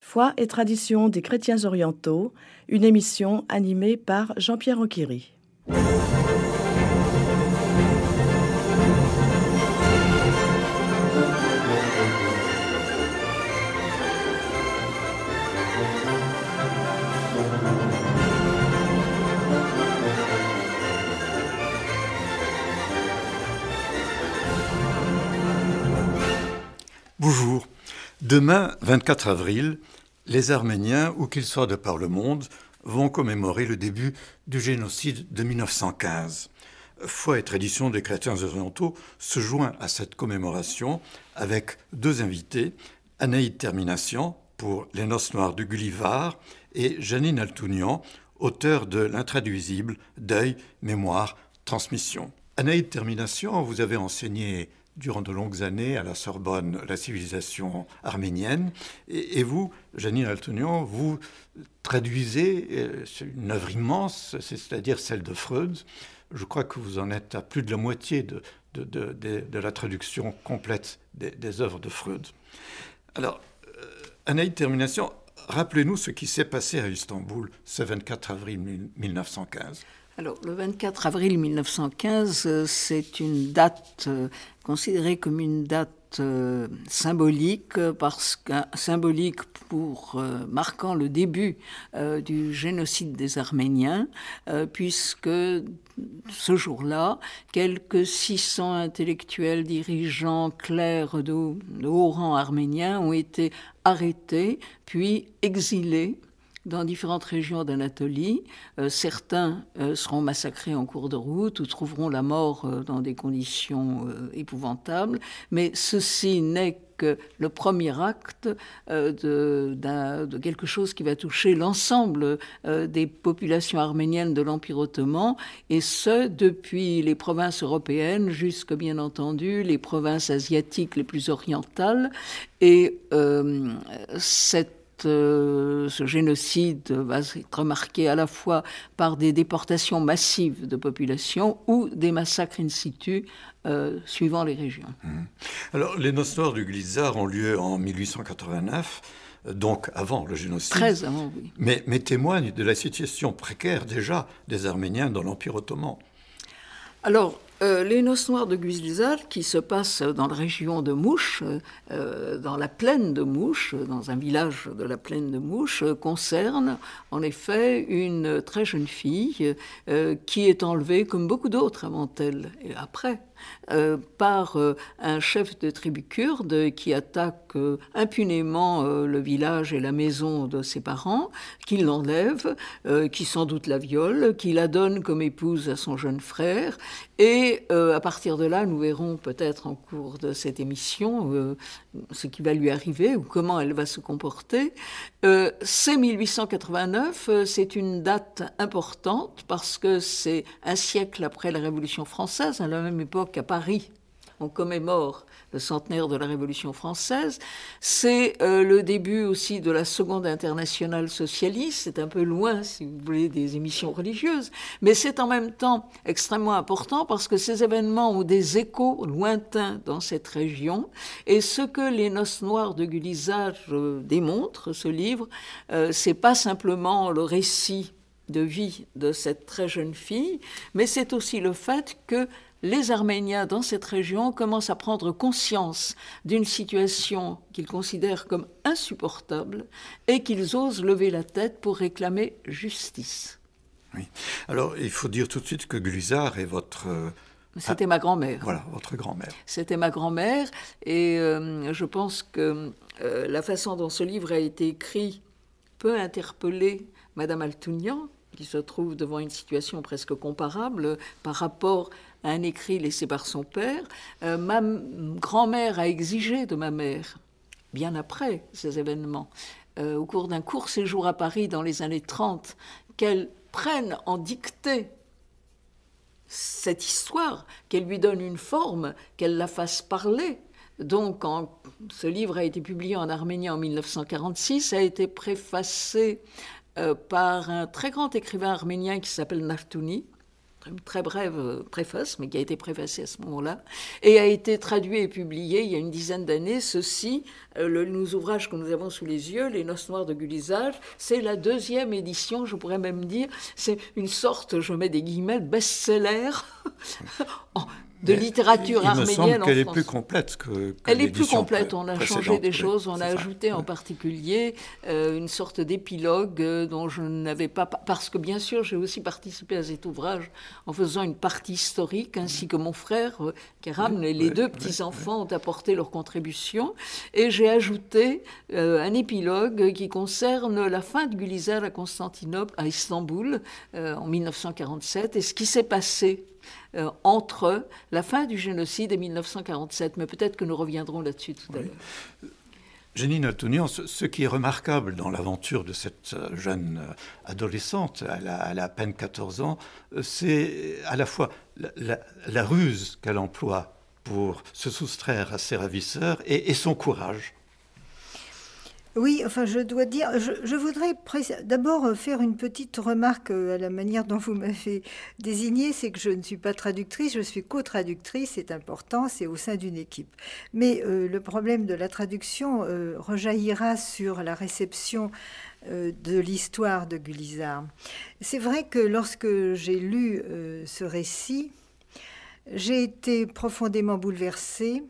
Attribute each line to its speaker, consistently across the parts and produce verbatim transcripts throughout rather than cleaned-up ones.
Speaker 1: Foi et tradition des chrétiens orientaux, une émission animée par Jean-Pierre Oquiri.
Speaker 2: Bonjour. Demain, vingt-quatre avril, les Arméniens, où qu'ils soient de par le monde, vont commémorer le début du génocide de mille neuf cent quinze. Foi et tradition des chrétiens orientaux se joint à cette commémoration avec deux invités, Anaïde Terminacian pour Les Noces Noires de Gullivar et Janine Altounian, auteure de L'intraduisible, Deuil, Mémoire, Transmission. Anaïde Terminacian, vous avez enseigné durant de longues années à la Sorbonne la civilisation arménienne. Et, et vous, Janine Altounian, vous traduisez euh, une œuvre immense, c'est-à-dire celle de Freud. Je crois que vous en êtes à plus de la moitié de, de, de, de, de la traduction complète des, des œuvres de Freud. Alors, euh, Anaïde Terminacian, rappelez-nous ce qui s'est passé à Istanbul ce vingt-quatre avril mille neuf cent quinze.
Speaker 3: Alors, le vingt-quatre avril mille neuf cent quinze, c'est une date euh, considérée comme une date euh, symbolique, parce que, symbolique pour euh, marquant le début euh, du génocide des Arméniens, euh, puisque ce jour-là, quelques six cents intellectuels, dirigeants, clercs de, de haut rang arméniens ont été arrêtés, puis exilés dans différentes régions d'Anatolie. Euh, certains euh, seront massacrés en cours de route ou trouveront la mort euh, dans des conditions euh, épouvantables. Mais ceci n'est que le premier acte euh, de, d'un, de quelque chose qui va toucher l'ensemble euh, des populations arméniennes de l'Empire ottoman, et ce, depuis les provinces européennes jusqu'à, bien entendu, les provinces asiatiques les plus orientales. Et euh, cette Euh, ce génocide va être marqué à la fois par des déportations massives de population ou des massacres in situ euh, suivant les régions.
Speaker 2: Mmh. Alors, les Noces Noires du Gullivar ont lieu en mille huit cent quatre-vingt-neuf, donc avant le génocide.
Speaker 3: Très avant, oui.
Speaker 2: Mais, mais témoignent de la situation précaire déjà des Arméniens dans l'Empire ottoman.
Speaker 3: Alors, Euh, les Noces Noires de Gullivar, qui se passent dans la région de Mouche, euh, dans la plaine de Mouche, dans un village de la plaine de Mouche, euh, concernent en effet une très jeune fille euh, qui est enlevée, comme beaucoup d'autres avant elle, et après, Euh, par euh, un chef de tribu kurde qui attaque euh, impunément euh, le village et la maison de ses parents, qui l'enlève, euh, qui sans doute la viole, qui la donne comme épouse à son jeune frère. Et euh, à partir de là, nous verrons peut-être en cours de cette émission euh, ce qui va lui arriver ou comment elle va se comporter. Euh, c'est mille huit cent quatre-vingt-neuf, euh, c'est une date importante parce que c'est un siècle après la Révolution française, à la même époque à Paris, on commémore le centenaire de la Révolution française. C'est euh, le début aussi de la Seconde Internationale socialiste. C'est un peu loin, si vous voulez, des émissions religieuses. Mais c'est en même temps extrêmement important parce que ces événements ont des échos lointains dans cette région. Et ce que les Noces Noires de Gullivar euh, démontrent, ce livre, euh, c'est pas simplement le récit de vie de cette très jeune fille, mais c'est aussi le fait que les Arméniens dans cette région commencent à prendre conscience d'une situation qu'ils considèrent comme insupportable et qu'ils osent lever la tête pour réclamer justice.
Speaker 2: Oui. Alors, il faut dire tout de suite que Gullivar est votre... Euh,
Speaker 3: C'était ma grand-mère.
Speaker 2: Voilà, votre grand-mère.
Speaker 3: C'était ma grand-mère et euh, je pense que euh, la façon dont ce livre a été écrit peut interpeller Madame Altounian, qui se trouve devant une situation presque comparable par rapport à un écrit laissé par son père. Euh, ma m- grand-mère a exigé de ma mère, bien après ces événements, euh, au cours d'un court séjour à Paris dans les années trente, qu'elle prenne en dictée cette histoire, qu'elle lui donne une forme, qu'elle la fasse parler. Donc, en, ce livre a été publié en arménien en mille neuf cent quarante-six, a été préfacé euh, par un très grand écrivain arménien qui s'appelle Nartouni, une très brève préface, mais qui a été préfacée à ce moment-là, et a été traduit et publié il y a une dizaine d'années. Ceci, euh, le, nos ouvrages que nous avons sous les yeux, Les Noces noires de Gulizar, c'est la deuxième édition, je pourrais même dire, c'est une sorte, je mets des guillemets, best-seller de
Speaker 2: Mais
Speaker 3: littérature
Speaker 2: il
Speaker 3: arménienne
Speaker 2: me semble qu'elle
Speaker 3: en
Speaker 2: est
Speaker 3: France.
Speaker 2: plus complète que, que
Speaker 3: Elle est plus
Speaker 2: l'édition
Speaker 3: complète, on a
Speaker 2: pré-
Speaker 3: changé des
Speaker 2: précédente,
Speaker 3: choses,
Speaker 2: oui,
Speaker 3: on a
Speaker 2: c'est ça.
Speaker 3: ajouté en particulier euh, une sorte d'épilogue euh, dont je n'avais pas... Parce que bien sûr, j'ai aussi participé à cet ouvrage en faisant une partie historique, ainsi que mon frère, euh, Kéram,
Speaker 2: Oui,
Speaker 3: et les
Speaker 2: oui,
Speaker 3: deux
Speaker 2: oui,
Speaker 3: petits-enfants ont apporté leur contribution. Et j'ai ajouté euh, un épilogue qui concerne la fin de Gulizar à Constantinople, à Istanbul, euh, en mille neuf cent quarante-sept, et ce qui s'est passé Euh, entre la fin du génocide et mille neuf cent quarante-sept. Mais peut-être que nous reviendrons là-dessus tout à
Speaker 2: Oui.
Speaker 3: l'heure.
Speaker 2: Janine Altonian, ce, ce qui est remarquable dans l'aventure de cette jeune adolescente, elle a, elle a à peine quatorze ans, c'est à la fois la, la, la ruse qu'elle emploie pour se soustraire à ses ravisseurs et, et son courage.
Speaker 4: Oui, enfin, je dois dire, je, je voudrais pré- d'abord faire une petite remarque à la manière dont vous m'avez désigné, c'est que je ne suis pas traductrice, je suis co-traductrice, c'est important, c'est au sein d'une équipe. Mais euh, le problème de la traduction euh, rejaillira sur la réception euh, de l'histoire de Gulizar. C'est vrai que lorsque j'ai lu euh, ce récit, j'ai été profondément bouleversée.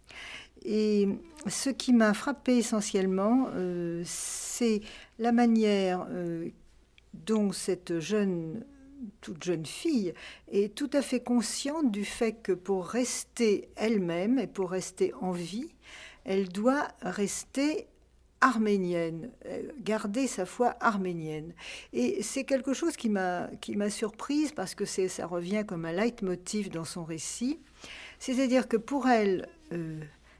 Speaker 4: Et ce qui m'a frappée essentiellement, euh, c'est la manière euh, dont cette jeune, toute jeune fille est tout à fait consciente du fait que pour rester elle-même et pour rester en vie, elle doit rester arménienne, garder sa foi arménienne. Et c'est quelque chose qui m'a, qui m'a surprise parce que c'est, ça revient comme un leitmotiv dans son récit. C'est-à-dire que pour elle... Euh,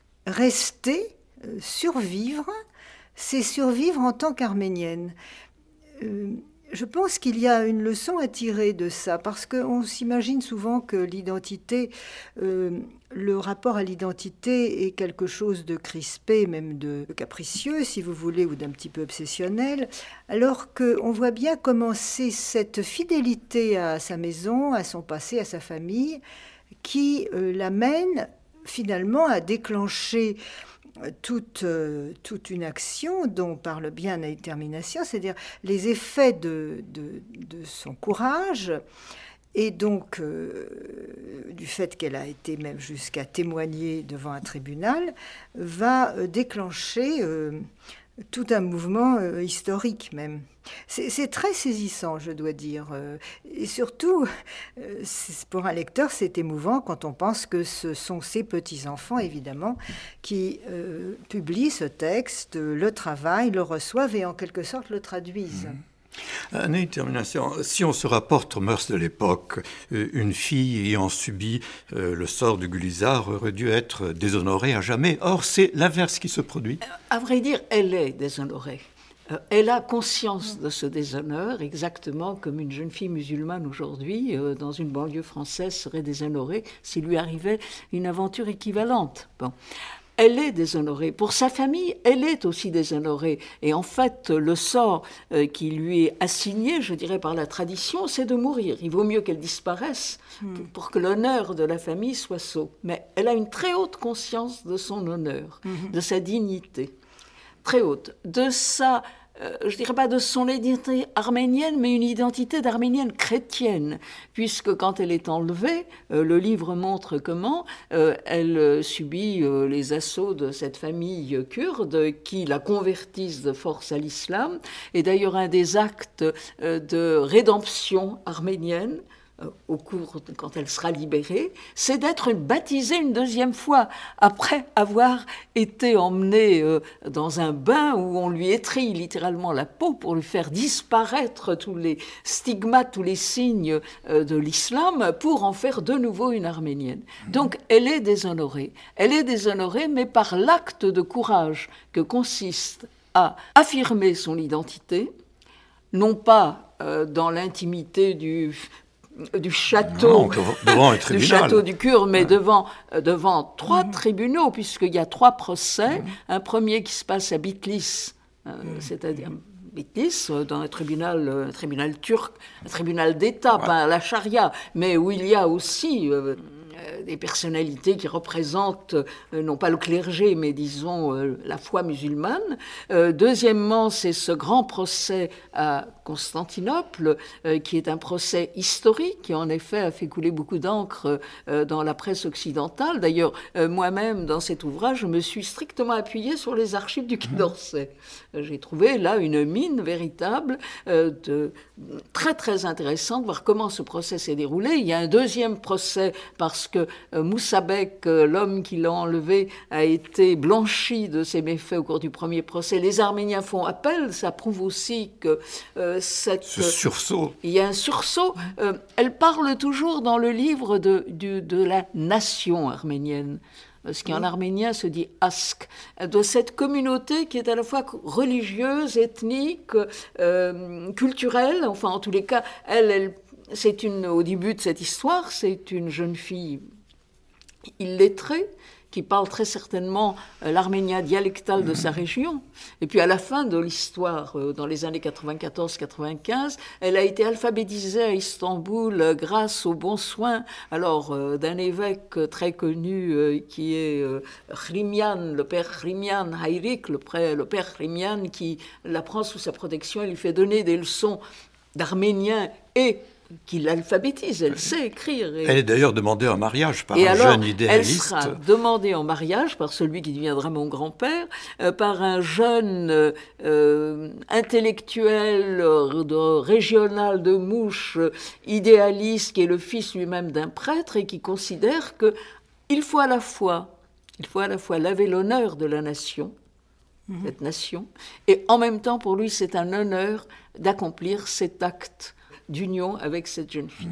Speaker 4: Rester, euh, survivre, c'est survivre en tant qu'arménienne. Euh, je pense qu'il y a une leçon à tirer de ça, parce qu'on s'imagine souvent que l'identité, euh, le rapport à l'identité est quelque chose de crispé, même de capricieux, si vous voulez, ou d'un petit peu obsessionnel, alors qu'on voit bien comment c'est cette fidélité à sa maison, à son passé, à sa famille, qui euh, l'amène finalement à déclencher toute, euh, toute une action dont parle bien Anaïs Termination, c'est-à-dire les effets de, de, de son courage et donc euh, du fait qu'elle a été même jusqu'à témoigner devant un tribunal, va euh, déclencher euh, tout un mouvement euh, historique même. C'est, c'est très saisissant, je dois dire. Euh, et surtout, euh, c'est, pour un lecteur, c'est émouvant quand on pense que ce sont ses petits-enfants, évidemment, qui euh, publient ce texte, le travaillent, le reçoivent et en quelque sorte le traduisent.
Speaker 2: Mmh. Anaïs Termination, si on se rapporte aux mœurs de l'époque, une fille ayant subi euh, le sort de Gulizar aurait dû être déshonorée à jamais. Or, c'est l'inverse qui se produit.
Speaker 3: À vrai dire, elle est déshonorée. Euh, elle a conscience de ce déshonneur, exactement comme une jeune fille musulmane aujourd'hui, euh, dans une banlieue française, serait déshonorée s'il lui arrivait une aventure équivalente. Bon. Elle est déshonorée. Pour sa famille, elle est aussi déshonorée. Et en fait, le sort euh, qui lui est assigné, je dirais par la tradition, c'est de mourir. Il vaut mieux qu'elle disparaisse mm. pour, pour que l'honneur de la famille soit sot. Mais elle a une très haute conscience de son honneur, mm-hmm. de sa dignité. Très haute. De sa... Euh, je ne dirais pas de son identité arménienne, mais une identité d'arménienne chrétienne, puisque quand elle est enlevée, euh, le livre montre comment euh, elle euh, subit euh, les assauts de cette famille kurde qui la convertissent de force à l'islam. Et d'ailleurs, un des actes euh, de rédemption arménienne, au cours, de, quand elle sera libérée, c'est d'être baptisée une deuxième fois, après avoir été emmenée euh, dans un bain où on lui étrille littéralement la peau pour lui faire disparaître tous les stigmates, tous les signes euh, de l'islam, pour en faire de nouveau une arménienne. Donc elle est déshonorée. Elle est déshonorée, mais par l'acte de courage que consiste à affirmer son identité, non pas euh, dans l'intimité du... du château,
Speaker 2: non, devant un tribunal.
Speaker 3: du château du Kurde, mais ouais. devant, euh, devant trois mmh. tribunaux, puisqu'il y a trois procès. Mmh. Un premier qui se passe à Bitlis, euh, mmh. c'est-à-dire Bitlis, dans un tribunal, un tribunal turc, un tribunal d'État, ouais. pas la charia, mais où il y a aussi euh, des personnalités qui représentent, euh, non pas le clergé, mais disons euh, la foi musulmane. Euh, deuxièmement, c'est ce grand procès à Constantinople, euh, qui est un procès historique, qui en effet a fait couler beaucoup d'encre euh, dans la presse occidentale. D'ailleurs, euh, moi-même, dans cet ouvrage, je me suis strictement appuyée sur les archives du Quai d'Orsay. Euh, j'ai trouvé là une mine véritable, euh, de, très très intéressante, voir comment ce procès s'est déroulé. Il y a un deuxième procès parce que euh, Moussa Bek, euh, l'homme qui l'a enlevé, a été blanchi de ses méfaits au cours du premier procès. Les Arméniens font appel, ça prouve aussi que euh, cette,
Speaker 2: ce sursaut.
Speaker 3: Il y a un sursaut. Euh, elle parle toujours dans le livre de, de, de la nation arménienne, ce qui en arménien se dit ask, de cette communauté qui est à la fois religieuse, ethnique, euh, culturelle. Enfin, en tous les cas, elle, elle, c'est une, au début de cette histoire, c'est une jeune fille illettrée, qui parle très certainement euh, l'arménien dialectal de sa région. Et puis à la fin de l'histoire, euh, dans les années quatre-vingt-quatorze quatre-vingt-quinze, elle a été alphabétisée à Istanbul euh, grâce aux bons soins alors, euh, d'un évêque très connu euh, qui est euh, Hrimian, le père Hrimian Hayrik, le, prêtre, le père Hrimian, qui la prend sous sa protection et lui fait donner des leçons d'arménien et qui l'alphabétise, elle sait écrire. Et...
Speaker 2: Elle est d'ailleurs demandée en mariage par
Speaker 3: et
Speaker 2: un
Speaker 3: alors,
Speaker 2: jeune idéaliste.
Speaker 3: Elle sera demandée en mariage par celui qui deviendra mon grand-père, euh, par un jeune euh, intellectuel euh, de, régional de Mouche, euh, idéaliste, qui est le fils lui-même d'un prêtre et qui considère qu'il faut à la fois, il faut à la fois laver l'honneur de la nation, mmh. cette nation, et en même temps, pour lui, c'est un honneur d'accomplir cet acte d'union avec cette jeune fille.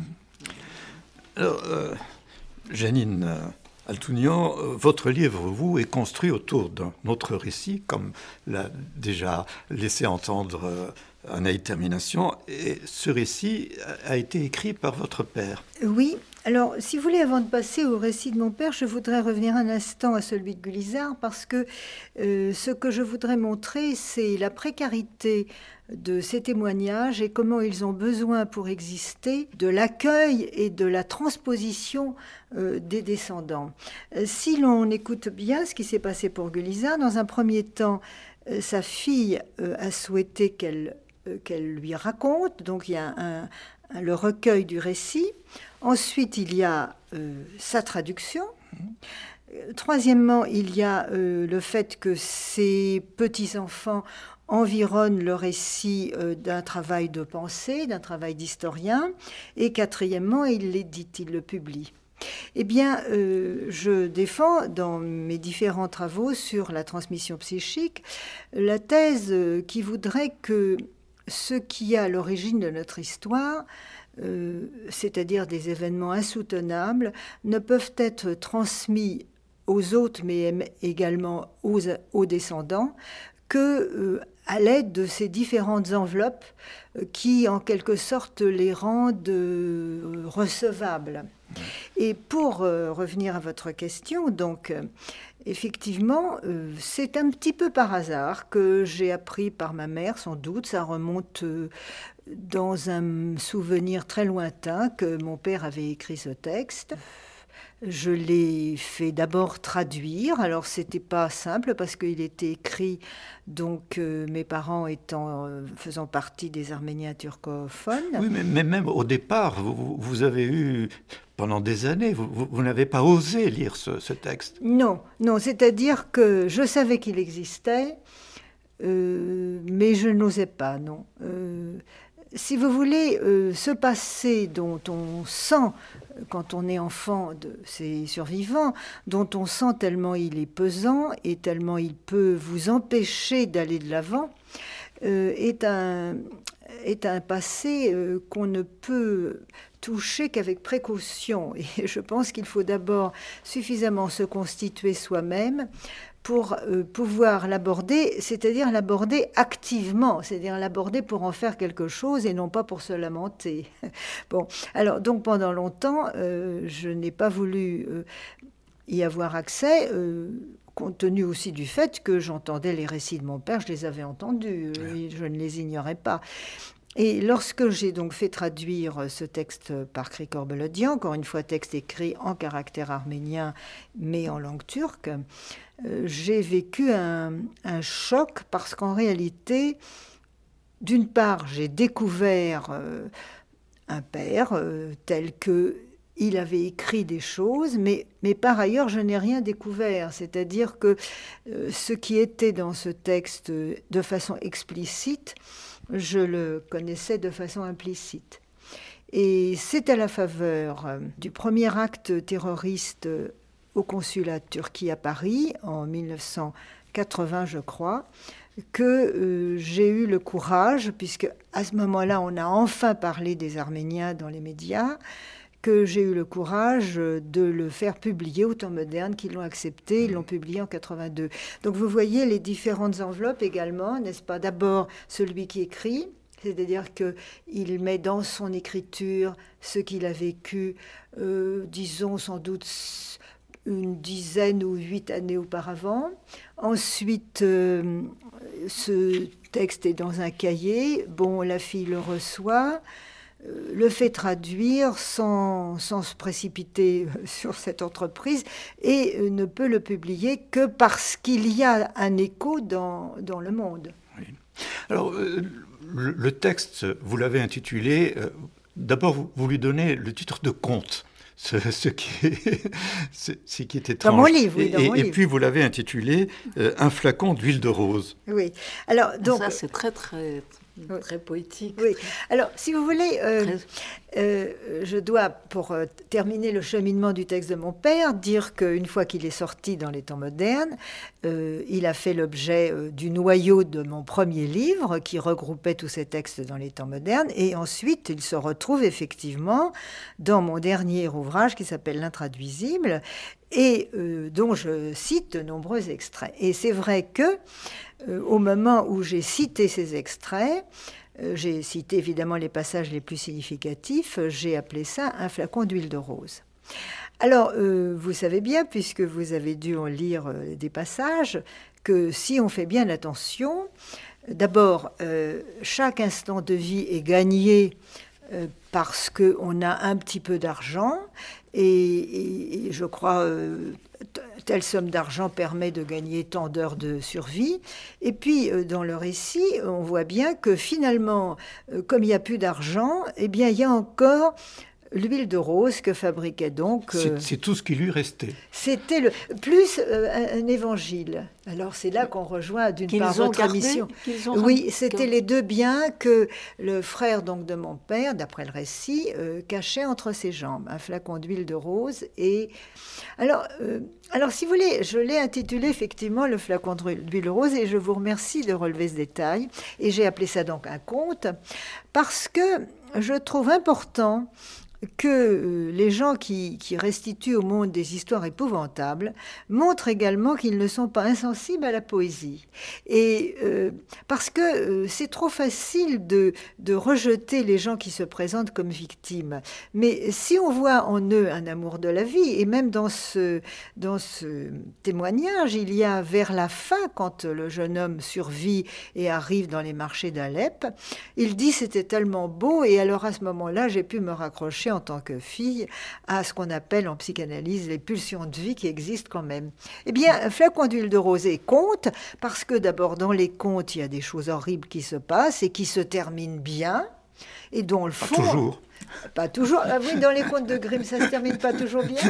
Speaker 2: Alors, euh, Janine euh, Altounian, euh, votre livre, vous, est construit autour d'un autre récit, comme l'a déjà laissé entendre euh, Anaïde Termination, et ce récit a, a été écrit par votre père.
Speaker 4: Oui. Alors, si vous voulez, avant de passer au récit de mon père, je voudrais revenir un instant à celui de Gulizar, parce que euh, ce que je voudrais montrer, c'est la précarité de ces témoignages et comment ils ont besoin pour exister de l'accueil et de la transposition euh, des descendants. Euh, si l'on écoute bien ce qui s'est passé pour Gulizar, dans un premier temps, euh, sa fille euh, a souhaité qu'elle euh, qu'elle lui raconte, donc il y a un, un, le recueil du récit. Ensuite, il y a euh, sa traduction. Euh, troisièmement, il y a euh, le fait que ces petits-enfants environnent le récit euh, d'un travail de pensée, d'un travail d'historien. Et quatrièmement, il l'édite, il le publie. Eh bien, euh, je défends dans mes différents travaux sur la transmission psychique la thèse euh, qui voudrait que ce qui est à l'origine de notre histoire, euh, c'est-à-dire des événements insoutenables, ne peuvent être transmis aux autres, mais également aux, aux descendants, que euh, à l'aide de ces différentes enveloppes euh, qui, en quelque sorte, les rendent euh, recevables. Et pour euh, revenir à votre question, donc, euh, effectivement, euh, c'est un petit peu par hasard que j'ai appris par ma mère, sans doute, ça remonte euh, dans un souvenir très lointain que mon père avait écrit ce texte. Je l'ai fait d'abord traduire. Alors, c'était pas simple parce qu'il était écrit, donc euh, mes parents étant euh, faisant partie des Arméniens turcophones.
Speaker 2: Oui, mais, mais même au départ, vous, vous avez eu, pendant des années, vous, vous, vous n'avez pas osé lire ce, ce texte.
Speaker 4: Non, non, c'est-à-dire que je savais qu'il existait, euh, mais je n'osais pas, non. Euh, si vous voulez, euh, ce passé dont on sent, quand on est enfant de ces survivants, dont on sent tellement il est pesant et tellement il peut vous empêcher d'aller de l'avant, euh, est, un, est un passé euh, qu'on ne peut toucher qu'avec précaution. Et je pense qu'il faut d'abord suffisamment se constituer soi-même pour euh, pouvoir l'aborder, c'est-à-dire l'aborder activement, c'est-à-dire l'aborder pour en faire quelque chose et non pas pour se lamenter. Bon, alors donc pendant longtemps, euh, je n'ai pas voulu euh, y avoir accès, euh, compte tenu aussi du fait que j'entendais les récits de mon père, je les avais entendus, et je ne les ignorais pas. Et lorsque j'ai donc fait traduire ce texte par Krikor Beledian, encore une fois texte écrit en caractère arménien mais en langue turque, euh, j'ai vécu un, un choc parce qu'en réalité, d'une part, j'ai découvert euh, un père euh, tel que il avait écrit des choses, mais, mais par ailleurs, je n'ai rien découvert. C'est-à-dire que euh, ce qui était dans ce texte de façon explicite, je le connaissais de façon implicite. Et c'est à la faveur euh, du premier acte terroriste euh, au consulat de Turquie à Paris, en dix-neuf cent quatre-vingts, je crois, que euh, j'ai eu le courage, puisque à ce moment-là, on a enfin parlé des Arméniens dans les médias, que j'ai eu le courage de le faire publier au Temps moderne, qui l'ont accepté, ils l'ont publié en quatre-vingt-deux. Donc vous voyez les différentes enveloppes également, n'est-ce pas? D'abord, celui qui écrit, c'est-à-dire qu'il met dans son écriture ce qu'il a vécu, euh, disons sans doute une dizaine ou huit années auparavant. Ensuite, euh, ce texte est dans un cahier, bon, la fille le reçoit, le fait traduire sans, sans se précipiter sur cette entreprise et ne peut le publier que parce qu'il y a un écho dans, dans le monde.
Speaker 2: Oui. Alors, euh, le, le texte, vous l'avez intitulé, euh, d'abord vous, vous lui donnez le titre de conte, ce, ce, qui, est, ce, ce qui est étrange.
Speaker 4: Dans mon livre, oui, dans
Speaker 2: et,
Speaker 4: mon
Speaker 2: et
Speaker 4: livre.
Speaker 2: puis vous l'avez intitulé euh, Un flacon d'huile de rose.
Speaker 4: Oui, alors donc...
Speaker 3: Ça c'est très très... Très poétique.
Speaker 4: Oui.
Speaker 3: Très...
Speaker 4: Alors, si vous voulez, euh,
Speaker 3: très...
Speaker 4: euh, je dois, pour euh, terminer le cheminement du texte de mon père, dire qu'une fois qu'il est sorti dans les temps modernes, euh, il a fait l'objet euh, du noyau de mon premier livre qui regroupait tous ces textes dans les temps modernes. Et ensuite, il se retrouve effectivement dans mon dernier ouvrage qui s'appelle L'Intraduisible et euh, dont je cite de nombreux extraits. Et c'est vrai que Euh, au moment où j'ai cité ces extraits, euh, j'ai cité évidemment les passages les plus significatifs, euh, j'ai appelé ça un flacon d'huile de rose. Alors, euh, vous savez bien, puisque vous avez dû en lire euh, des passages, que si on fait bien attention, d'abord, euh, chaque instant de vie est gagné euh, parce qu'on a un petit peu d'argent, et, et, et je crois... Euh, telle somme d'argent permet de gagner tant d'heures de survie. Et puis, dans le récit, on voit bien que finalement, comme il n'y a plus d'argent, eh bien, il y a encore l'huile de rose que fabriquait donc...
Speaker 2: C'est, euh, c'est tout ce qui lui restait.
Speaker 4: C'était le, plus euh, un, un évangile. Alors, c'est là qu'on rejoint d'une
Speaker 3: qu'ils
Speaker 4: part votre
Speaker 3: gardé,
Speaker 4: émission.
Speaker 3: Ont
Speaker 4: oui, c'était les deux biens que le frère donc de mon père, d'après le récit, euh, cachait entre ses jambes. Un flacon d'huile de rose et... Alors, euh, alors, si vous voulez, je l'ai intitulé effectivement Le flacon d'huile de rose et je vous remercie de relever ce détail. Et j'ai appelé ça donc un conte parce que je trouve important que les gens qui, qui restituent au monde des histoires épouvantables montrent également qu'ils ne sont pas insensibles à la poésie. Et euh, parce que euh, c'est trop facile de, de rejeter les gens qui se présentent comme victimes. Mais si on voit en eux un amour de la vie, et même dans ce, dans ce témoignage, il y a vers la fin, quand le jeune homme survit et arrive dans les marchés d'Alep, il dit « c'était tellement beau » et alors à ce moment-là, j'ai pu me raccrocher en tant que fille à ce qu'on appelle en psychanalyse les pulsions de vie qui existent quand même. Eh bien, Flacon d'huile de rose est conte parce que d'abord dans les contes, il y a des choses horribles qui se passent et qui se terminent bien et dont le fond...
Speaker 2: Pas toujours.
Speaker 4: Pas toujours. Ah oui, dans les contes de Grimm, ça se termine pas toujours bien.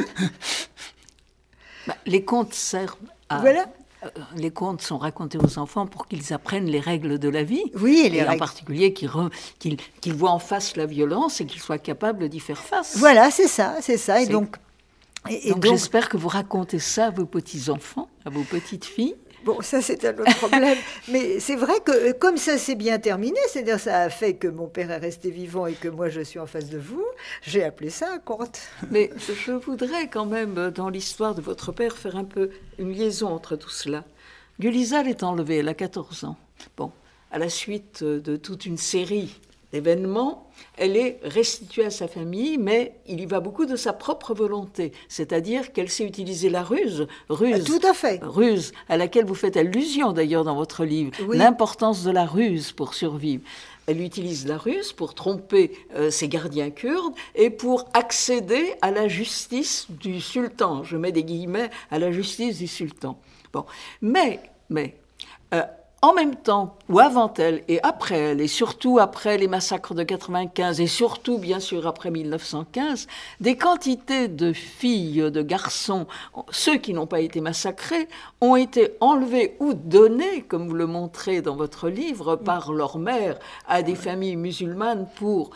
Speaker 3: Bah, les contes servent à...
Speaker 4: Voilà.
Speaker 3: Les contes sont racontés aux enfants pour qu'ils apprennent les règles de la vie.
Speaker 4: Oui, et, les
Speaker 3: et
Speaker 4: règles.
Speaker 3: En particulier qu'ils, re, qu'ils, qu'ils voient en face la violence et qu'ils soient capables d'y faire face.
Speaker 4: Voilà, c'est ça, c'est ça. Et
Speaker 3: c'est...
Speaker 4: donc, et,
Speaker 3: donc,
Speaker 4: donc,
Speaker 3: j'espère que vous racontez ça à vos petits-enfants, à vos petites filles.
Speaker 4: Bon, ça c'est un autre problème. Mais c'est vrai que comme ça s'est bien terminé, c'est-à-dire ça a fait que mon père est resté vivant et que moi je suis en face de vous, j'ai appelé ça un conte.
Speaker 3: Mais je voudrais quand même, dans l'histoire de votre père, faire un peu une liaison entre tout cela. Gulizar est enlevée, elle a quatorze ans. Bon, à la suite de toute une série événement, elle est restituée à sa famille, mais il y va beaucoup de sa propre volonté, c'est-à-dire qu'elle sait utiliser la ruse, ruse,
Speaker 4: Tout à fait.
Speaker 3: ruse à laquelle vous faites allusion d'ailleurs dans votre livre,
Speaker 4: Oui.
Speaker 3: l'importance de la ruse pour survivre. Elle utilise la ruse pour tromper euh, ses gardiens kurdes et pour accéder à la justice du sultan. Je mets des guillemets, à la justice du sultan. Bon, mais, mais euh, en même temps, ou avant elle, et après elle, et surtout après les massacres de quatre-vingt-quinze, et surtout, bien sûr, après mille neuf cent quinze, des quantités de filles, de garçons, ceux qui n'ont pas été massacrés, ont été enlevés ou donnés, comme vous le montrez dans votre livre, par leur mère à des familles musulmanes pour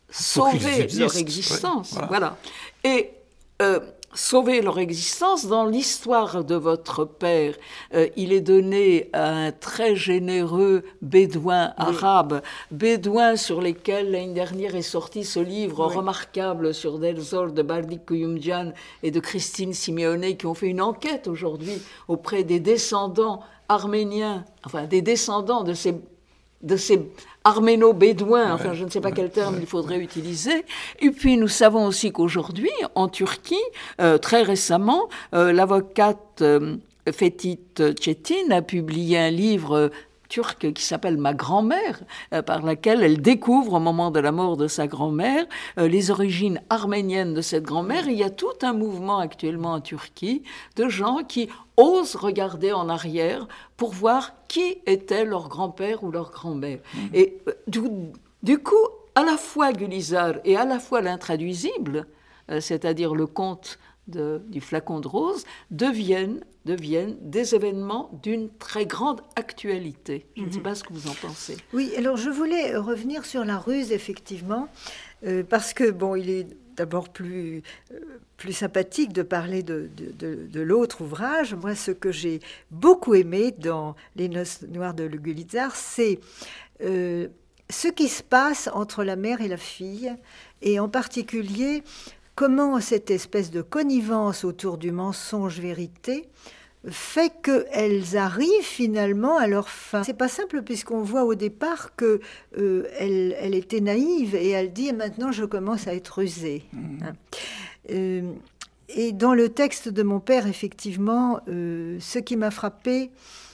Speaker 3: sauver leur existence.
Speaker 2: Ouais, voilà.
Speaker 3: Voilà. Et... Euh, sauver leur existence. Dans l'histoire de votre père, euh, il est donné à un très généreux bédouin arabe, bédouin sur lesquels l'année dernière est sorti ce livre oui. remarquable sur Del Zor de Bardik Kuyumjan et de Christine Simeone, qui ont fait une enquête aujourd'hui auprès des descendants arméniens, enfin des descendants de ces de ces arméno-bédouins, enfin je ne sais pas quel terme il faudrait utiliser. Et puis nous savons aussi qu'aujourd'hui, en Turquie, euh, très récemment, euh, l'avocate euh, Fethi Çetin a publié un livre euh, turc qui s'appelle « Ma grand-mère euh, », par laquelle elle découvre, au moment de la mort de sa grand-mère, euh, les origines arméniennes de cette grand-mère. Et il y a tout un mouvement actuellement en Turquie de gens qui osent regarder en arrière pour voir qui était leur grand-père ou leur grand-mère. Mmh. Et euh, du, du coup, à la fois Gulizar et à la fois l'intraduisible, euh, c'est-à-dire le conte de, du flacon de rose, deviennent, deviennent des événements d'une très grande actualité. Je ne sais pas ce que vous en pensez.
Speaker 4: Oui, alors je voulais revenir sur la ruse, effectivement, euh, parce que, bon, il est d'abord plus, euh, plus sympathique de parler de, de, de, de l'autre ouvrage. Moi, ce que j'ai beaucoup aimé dans Les Noces noires de Gulizar, c'est euh, ce qui se passe entre la mère et la fille, et en particulier comment cette espèce de connivence autour du mensonge-vérité fait qu'elles arrivent finalement à leur fin. C'est pas simple puisqu'on voit au départ que euh, elle, elle était naïve et elle dit maintenant je commence à être rusée. Mmh. Hein. Euh, et dans le texte de mon père, effectivement, euh, ce qui m'a frappé,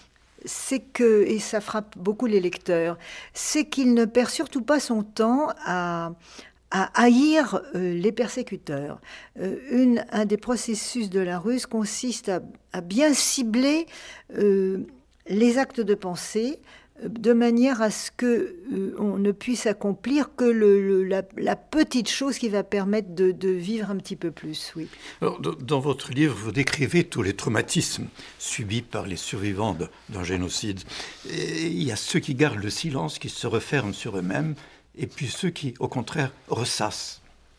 Speaker 4: c'est que, et ça frappe beaucoup les lecteurs, c'est qu'il ne perd surtout pas son temps à à haïr euh, les persécuteurs. Euh, une, un des processus de la ruse consiste à, à bien cibler euh, les actes de pensée euh, de manière à ce qu'on euh, ne puisse accomplir que le, le, la, la petite chose qui va permettre de, de vivre un petit peu plus. Oui.
Speaker 2: Alors, dans votre livre, vous décrivez tous les traumatismes subis par les survivants de, d'un génocide. Et il y a ceux qui gardent le silence, qui se referment sur eux-mêmes, et puis ceux qui, au contraire, ressassent.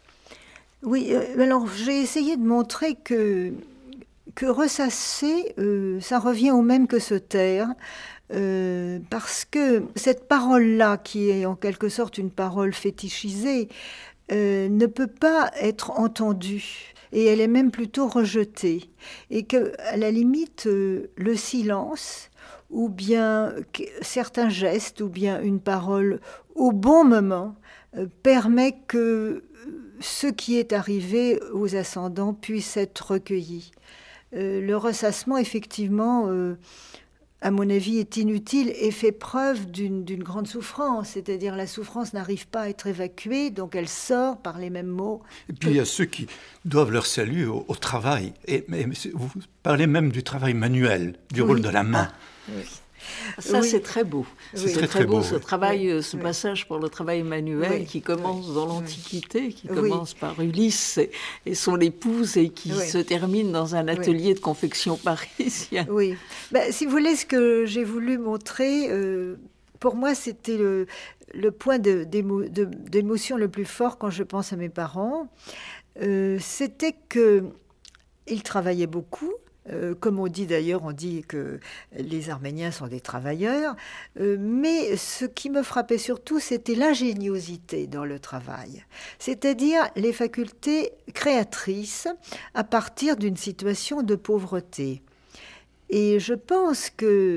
Speaker 4: Oui, euh, alors j'ai essayé de montrer que, que ressasser, euh, ça revient au même que se taire, euh, parce que cette parole-là, qui est en quelque sorte une parole fétichisée, euh, ne peut pas être entendue, et elle est même plutôt rejetée. Et qu'à la limite, euh, le silence, ou bien certains gestes, ou bien une parole au bon moment, euh, permet que ce qui est arrivé aux ascendants puisse être recueilli. Euh, le ressassement, effectivement, euh, à mon avis, est inutile et fait preuve d'une, d'une grande souffrance. C'est-à-dire la souffrance n'arrive pas à être évacuée, donc elle sort par les mêmes mots.
Speaker 2: Et puis il y a ceux qui doivent leur salut au, au travail. Et, mais, mais vous parlez même du travail manuel, du oui. rôle de la main.
Speaker 4: Ah, oui.
Speaker 3: Ça, oui. c'est très beau.
Speaker 2: C'est
Speaker 3: oui.
Speaker 2: très,
Speaker 3: très,
Speaker 2: très beau,
Speaker 3: beau, ce
Speaker 2: oui.
Speaker 3: travail,
Speaker 4: oui.
Speaker 3: ce passage pour le travail manuel
Speaker 4: oui.
Speaker 3: qui commence oui. dans l'Antiquité, qui
Speaker 4: oui.
Speaker 3: commence par Ulysse et, et son épouse et qui oui. se termine dans un atelier oui. de confection parisien.
Speaker 4: Oui. Ben, si vous voulez, ce que j'ai voulu montrer, euh, pour moi, c'était le, le point de, d'émo, de, d'émotion le plus fort quand je pense à mes parents. Euh, c'était qu'ils travaillaient beaucoup. Euh, comme on dit d'ailleurs, on dit que les Arméniens sont des travailleurs, euh, mais ce qui me frappait surtout, c'était l'ingéniosité dans le travail, c'est-à-dire les facultés créatrices à partir d'une situation de pauvreté. Et je pense que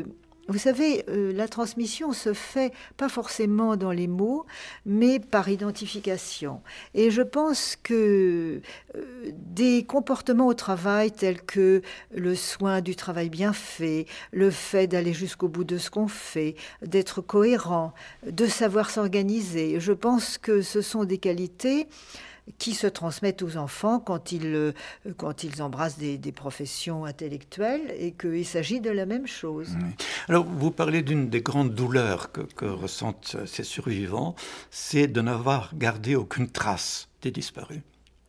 Speaker 4: Vous savez, euh, la transmission se fait pas forcément dans les mots, mais par identification. Et je pense que euh, des comportements au travail tels que le soin du travail bien fait, le fait d'aller jusqu'au bout de ce qu'on fait, d'être cohérent, de savoir s'organiser, je pense que ce sont des qualités qui se transmettent aux enfants quand ils, quand ils embrassent des, des professions intellectuelles et qu'il s'agit de la même chose.
Speaker 2: Oui. Alors, vous parlez d'une des grandes douleurs que, que ressentent ces survivants, c'est de n'avoir gardé aucune trace des disparus.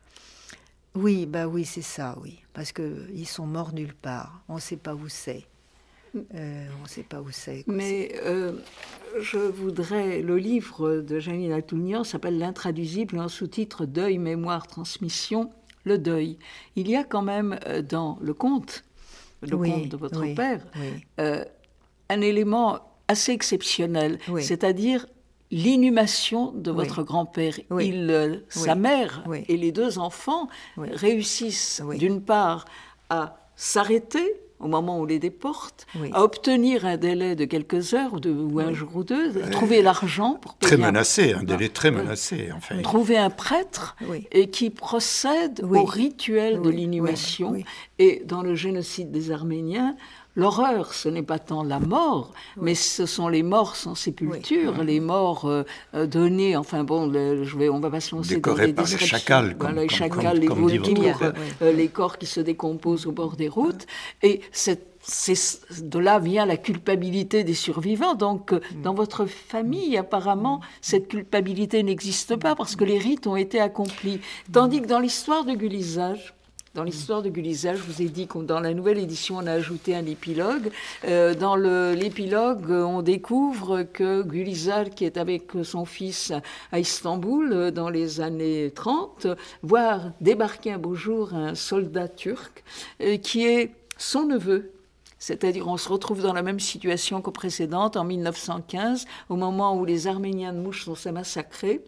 Speaker 4: Oui, bah oui, c'est ça, oui. Parce qu'ils sont morts nulle part. On ne sait pas où c'est. Euh, on ne sait pas où c'est.
Speaker 3: Mais euh, je voudrais... Le livre de Janine Atounian s'appelle « L'intraduisible » en sous-titre « Deuil, mémoire, transmission ». Le deuil. Il y a quand même dans le conte, le
Speaker 4: oui,
Speaker 3: conte de votre
Speaker 4: oui,
Speaker 3: père,
Speaker 4: oui.
Speaker 3: Euh, un élément assez exceptionnel,
Speaker 4: oui.
Speaker 3: c'est-à-dire l'inhumation de votre
Speaker 4: oui.
Speaker 3: grand-père.
Speaker 4: Oui.
Speaker 3: Il, euh, sa
Speaker 4: oui.
Speaker 3: mère
Speaker 4: oui.
Speaker 3: et les deux enfants
Speaker 4: oui.
Speaker 3: réussissent
Speaker 4: oui.
Speaker 3: d'une part à s'arrêter au moment où on les déporte,
Speaker 4: oui.
Speaker 3: à obtenir un délai de quelques heures de, ou un
Speaker 4: oui.
Speaker 3: jour ou deux,
Speaker 2: oui.
Speaker 3: trouver l'argent pour payer.
Speaker 2: Très menacé, un délai très
Speaker 3: oui.
Speaker 2: menacé, en fait.
Speaker 3: Oui. Trouver un prêtre
Speaker 4: oui.
Speaker 3: et qui procède
Speaker 4: oui.
Speaker 3: au rituel
Speaker 4: oui.
Speaker 3: de l'inhumation.
Speaker 4: Oui. Oui.
Speaker 3: Et dans le génocide des Arméniens, l'horreur, ce n'est pas tant la mort, oui. mais ce sont les morts sans sépulture, oui. les morts euh, données, enfin bon, le, je vais, on ne va pas se lancer
Speaker 2: décorés
Speaker 3: dans des
Speaker 2: par les chacals, comme,
Speaker 3: voilà, les,
Speaker 2: comme,
Speaker 3: chacals,
Speaker 2: comme,
Speaker 3: les
Speaker 2: comme
Speaker 3: vautours,
Speaker 2: euh,
Speaker 3: oui. les corps qui se décomposent au bord des routes. Et cette C'est, de là vient la culpabilité des survivants. Donc, mmh. dans votre famille, apparemment, cette culpabilité n'existe pas parce que les rites ont été accomplis. Tandis que dans l'histoire de Gulizar, dans l'histoire de Gulizar, je vous ai dit que dans la nouvelle édition, on a ajouté un épilogue. Euh, dans le, l'épilogue, on découvre que Gulizar, qui est avec son fils à Istanbul dans les années trente, voit débarquer un beau jour un soldat turc euh, qui est son neveu. C'est-à-dire on se retrouve dans la même situation qu'au précédent, en mille neuf cent quinze, au moment où les Arméniens de Mouche sont massacrés.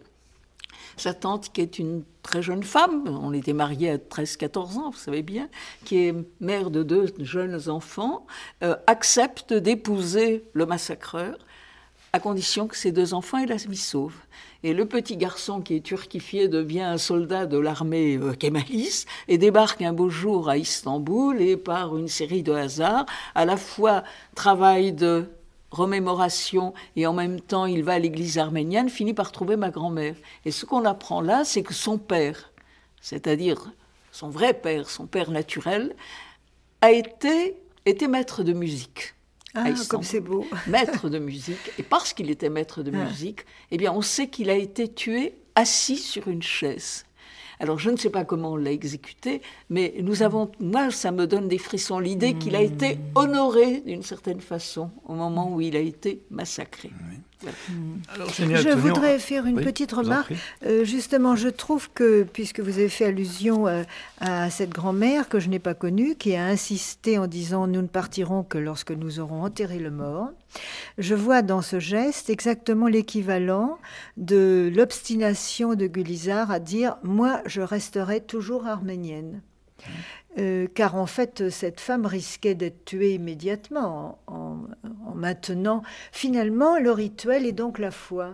Speaker 3: Sa tante, qui est une très jeune femme, on était mariés à treize quatorze ans, vous savez bien, qui est mère de deux jeunes enfants, euh, accepte d'épouser le massacreur, à condition que ses deux enfants aient la vie sauve. Et le petit garçon qui est turquifié devient un soldat de l'armée euh, kémaliste et débarque un beau jour à Istanbul et par une série de hasards, à la fois travail de remémoration et en même temps il va à l'église arménienne, finit par trouver ma grand-mère. Et ce qu'on apprend là, c'est que son père, c'est-à-dire son vrai père, son père naturel, a été, été maître de musique.
Speaker 4: Ah, comme c'est beau.
Speaker 3: Maître de musique. Et parce qu'il était maître de musique, eh bien, on sait qu'il a été tué assis sur une chaise. Alors, je ne sais pas comment on l'a exécuté, mais nous avons, moi, ça me donne des frissons, l'idée qu'il a été honoré d'une certaine façon au moment où il a été massacré. Oui.
Speaker 4: Voilà. Alors, je voudrais faire une oui, petite remarque. Euh, justement, je trouve que, puisque vous avez fait allusion à, à cette grand-mère que je n'ai pas connue, qui a insisté en disant « nous ne partirons que lorsque nous aurons enterré le mort », je vois dans ce geste exactement l'équivalent de l'obstination de Gulizar à dire « moi, je resterai toujours arménienne ». Euh, car en fait, cette femme risquait d'être tuée immédiatement en, en, en maintenant finalement le rituel et donc la foi.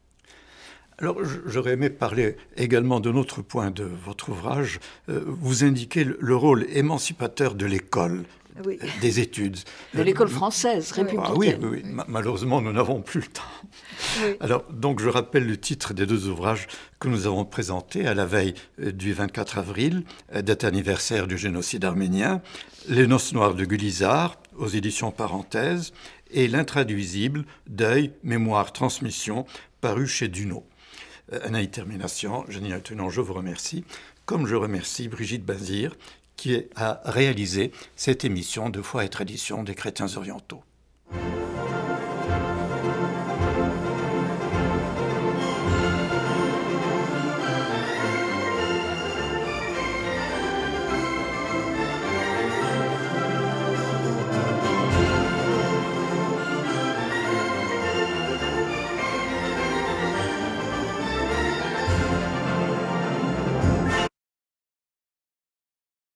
Speaker 2: Alors, j'aurais aimé parler également d'un autre point de votre ouvrage. Euh, vous indiquez le, le rôle émancipateur de l'école. Oui. Des études.
Speaker 3: De l'école française, républicaine.
Speaker 2: Ah oui, oui, oui. Malheureusement, nous n'avons plus le temps. Oui. Alors, donc, je rappelle le titre des deux ouvrages que nous avons présentés à la veille du vingt-quatre avril, date anniversaire du génocide arménien, Les Noces noires de Gulizar, aux éditions Parenthèses, et L'intraduisible, Deuil, mémoire, transmission, paru chez Duno. Anaïs Termination, Janine Atounian, je vous remercie, comme je remercie Brigitte Bazir, qui a réalisé cette émission de Foi et Tradition des chrétiens orientaux.